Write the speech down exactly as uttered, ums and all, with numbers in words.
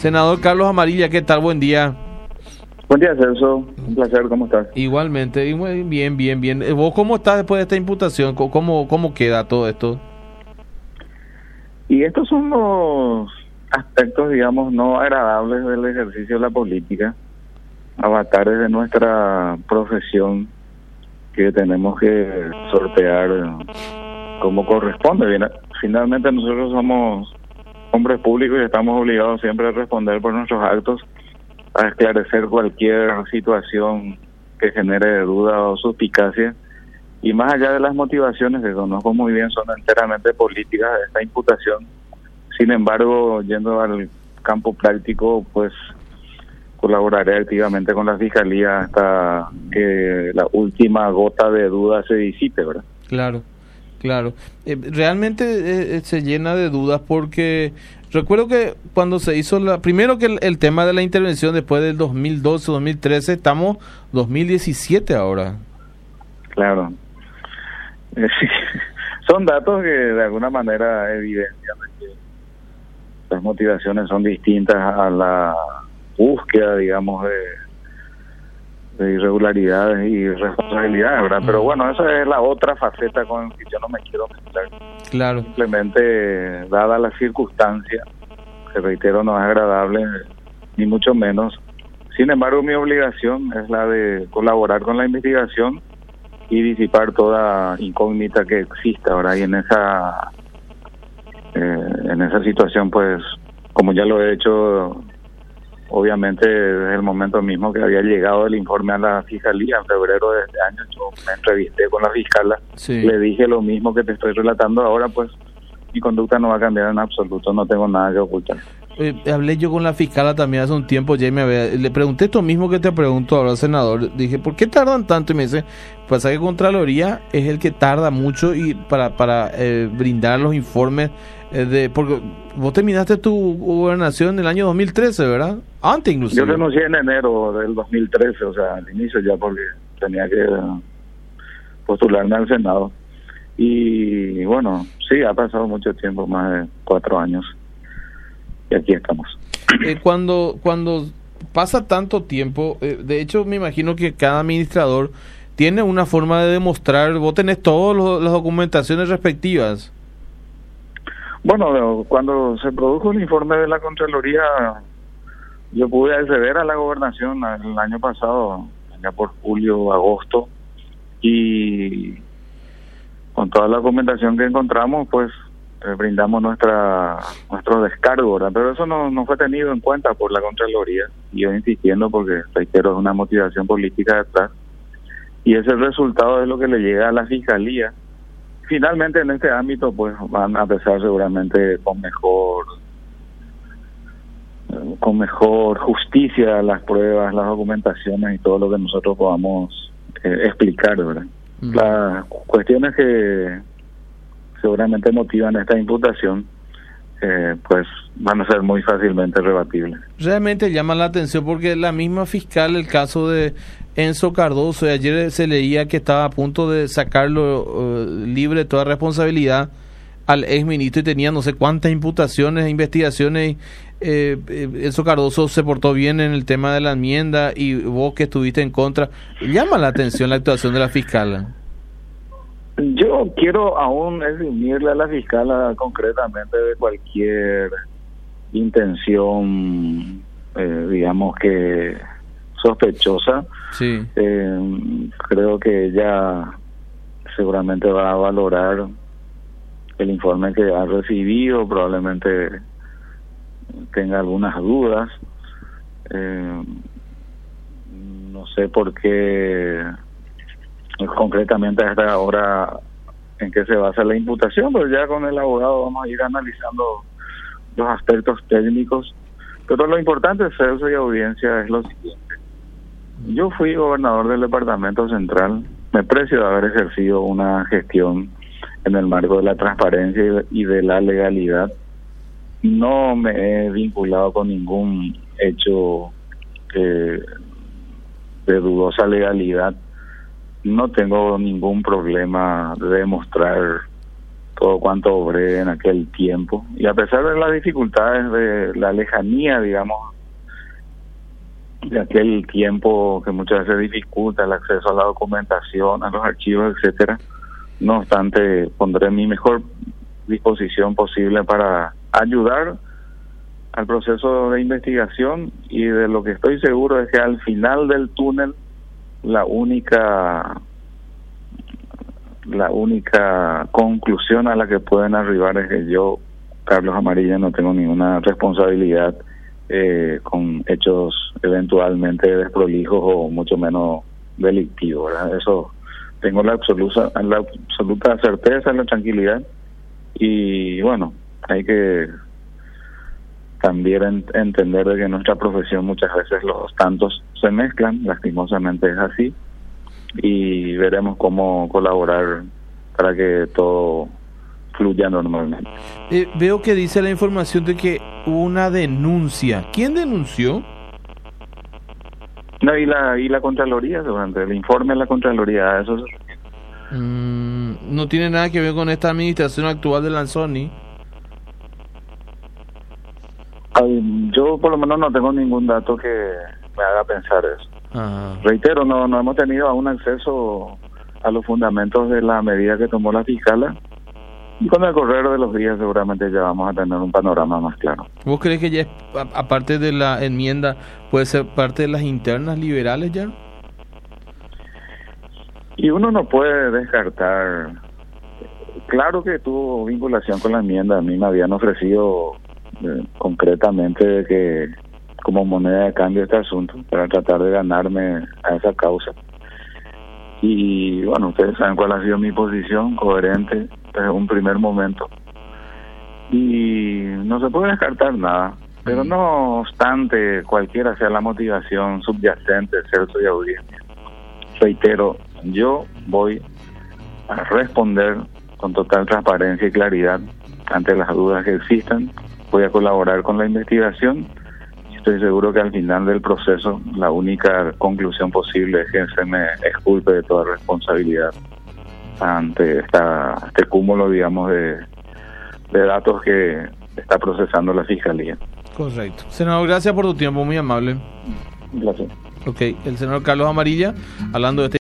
Senador Carlos Amarilla, ¿qué tal? Buen día. Buen día, Celso. Un placer, ¿cómo estás? Igualmente, y muy bien, bien, bien. ¿Vos cómo estás después de esta imputación? ¿Cómo, cómo queda todo esto? Y estos son los aspectos, digamos, no agradables del ejercicio de la política, avatares de nuestra profesión que tenemos que sortear como corresponde. Bien, finalmente nosotros somos hombres públicos y estamos obligados siempre a responder por nuestros actos, a esclarecer cualquier situación que genere duda o suspicacia, y más allá de las motivaciones que conozco muy bien son enteramente políticas de esta imputación. Sin embargo, yendo al campo práctico, pues colaboraré activamente con la Fiscalía hasta que la última gota de duda se disipe, ¿verdad? Claro, claro. Eh, realmente eh, se llena de dudas porque recuerdo que cuando se hizo la... Primero que el, el tema de la intervención después del dos mil doce, dos mil trece, estamos dos mil diecisiete ahora. Claro. Eh, sí. Son datos que de alguna manera evidencian que las motivaciones son distintas a la búsqueda, digamos, de, de irregularidades y responsabilidades, ¿verdad? Pero bueno, esa es la otra faceta con la que yo no me quiero mezclar. Claro. Simplemente, dada la circunstancia, que reitero no es agradable, ni mucho menos. Sin embargo, mi obligación es la de colaborar con la investigación y disipar toda incógnita que exista, ¿verdad? Y en esa eh, en esa situación, pues, como ya lo he hecho, obviamente desde el momento mismo que había llegado el informe a la Fiscalía en febrero de este año, yo me entrevisté con la fiscala, sí. Le dije lo mismo que te estoy relatando ahora, pues mi conducta no va a cambiar en absoluto, no tengo nada que ocultar. Eh, hablé yo con la fiscala también hace un tiempo, ya me había, le pregunté esto mismo que te pregunto ahora, senador. Dije, ¿por qué tardan tanto? Y me dice, pasa que Contraloría es el que tarda mucho y para para eh, brindar los informes eh, de... Porque vos terminaste tu gobernación en el año dos mil trece, ¿verdad? Antes inclusive. Yo renuncié en enero del dos mil trece, o sea, al inicio ya, porque tenía que postularme al Senado. Y bueno, sí, ha pasado mucho tiempo, más de cuatro años. Y aquí estamos. Eh, cuando cuando pasa tanto tiempo, eh, de hecho me imagino que cada administrador tiene una forma de demostrar, vos tenés todas las documentaciones respectivas. Bueno, cuando se produjo el informe de la Contraloría, yo pude acceder a la gobernación el año pasado, ya por julio, agosto, y con toda la documentación que encontramos, pues Eh, brindamos nuestra nuestro descargo, ¿verdad? Pero eso no, no fue tenido en cuenta por la Contraloría, y yo insistiendo porque, reitero, es una motivación política detrás, y ese resultado es lo que le llega a la Fiscalía. Finalmente, en este ámbito, pues van a pesar seguramente con mejor con mejor justicia las pruebas, las documentaciones y todo lo que nosotros podamos eh, explicar, ¿verdad? Mm. Las cuestiones que seguramente motivan esta imputación, eh, pues van a ser muy fácilmente rebatibles. Realmente llama la atención porque la misma fiscal, el caso de Enzo Cardoso, y ayer se leía que estaba a punto de sacarlo uh, libre de toda responsabilidad al exministro y tenía no sé cuántas imputaciones e investigaciones. Eh, eh, Enzo Cardoso se portó bien en el tema de la enmienda y vos que estuviste en contra. Llama la atención la actuación de la fiscal. Yo quiero aún eximirle a la fiscala concretamente de cualquier intención, eh, digamos que sospechosa. Sí. Eh, creo que ella seguramente va a valorar el informe que ha recibido, probablemente tenga algunas dudas. Eh, no sé por qué concretamente hasta ahora en qué se basa la imputación, pero ya con el abogado vamos a ir analizando los aspectos técnicos. Pero lo importante, Celso y audiencia, es lo siguiente. Yo fui gobernador del Departamento Central, me precio de haber ejercido una gestión en el marco de la transparencia y de la legalidad. No me he vinculado con ningún hecho eh, de dudosa legalidad. No tengo ningún problema de demostrar todo cuanto obré en aquel tiempo. Y a pesar de las dificultades, de la lejanía, digamos, de aquel tiempo que muchas veces dificulta el acceso a la documentación, a los archivos, etcétera, no obstante, pondré mi mejor disposición posible para ayudar al proceso de investigación, y de lo que estoy seguro es que al final del túnel la única la única conclusión a la que pueden arribar es que yo, Carlos Amarilla, no tengo ninguna responsabilidad eh, con hechos eventualmente desprolijos o mucho menos delictivos, ¿verdad? Eso tengo la absoluta la absoluta certeza, la tranquilidad. Y bueno, hay que también en, entender de que en nuestra profesión muchas veces los tantos se mezclan, lastimosamente es así, y veremos cómo colaborar para que todo fluya normalmente. Eh, veo que dice la información de que hubo una denuncia. ¿Quién denunció? No, y la y la Contraloría, durante el informe de la Contraloría, eso es... Mm, no tiene nada que ver con esta administración actual de Lanzoni. Ay, yo por lo menos no tengo ningún dato que me haga pensar eso. Ajá. Reitero, no no hemos tenido aún acceso a los fundamentos de la medida que tomó la fiscala, y con el correr de los días seguramente ya vamos a tener un panorama más claro. ¿Vos crees que ya, es, a- aparte de la enmienda, puede ser parte de las internas liberales ya? Y uno no puede descartar, claro que tuvo vinculación con la enmienda. A mí me habían ofrecido eh, concretamente de que como moneda de cambio este asunto para tratar de ganarme a esa causa. Y bueno, ustedes saben cuál ha sido mi posición, coherente desde un primer momento. Y no se puede descartar nada, pero no obstante, cualquiera sea la motivación subyacente, cierto, y audiencia, reitero, yo voy a responder con total transparencia y claridad ante las dudas que existan. Voy a colaborar con la investigación. Estoy seguro que al final del proceso la única conclusión posible es que se me exculpe de toda responsabilidad ante esta, este cúmulo, digamos, de, de datos que está procesando la Fiscalía. Correcto. Senador, gracias por tu tiempo, muy amable. Un placer. Ok, el senador Carlos Amarilla, hablando de este